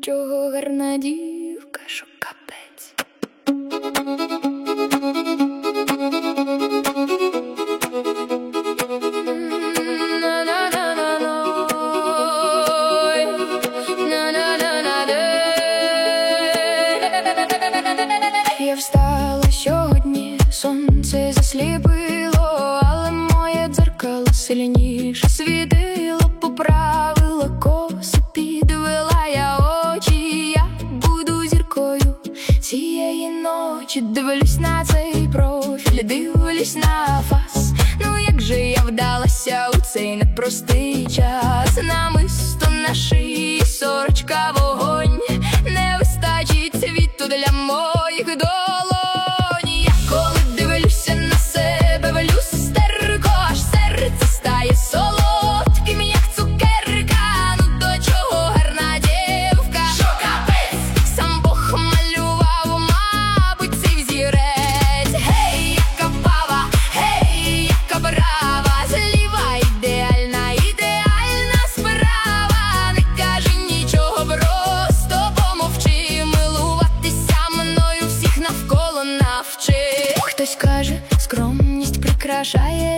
чого гарна дівка, що капець. Я встала сьогодні, сонце засліпило, але моє дзеркало сильніше світило. Поправила коси, підвела я очі, я буду зіркою цієї ночі. Дивлюсь на цей профіль, дивлюсь на фас. Ну як же я вдалася у цей непростий час. Намисто на шиї, сорочка вогонь, не вистачить світу для моїх долонь. Я коли дивлюся на себе в люстерко, аж серце стає солодким, як цукерка. Ну до чого гарна дівка, що капець. Сам Бог малював, мабуть, цей взірець. Гей, яка баба, гей, яка брава, зліва ідеальна, ідеальна справа. Не кажи нічого, просто помовчи, милуватися мною всіх навколо навчи. Хтось каже, скромність прикрашає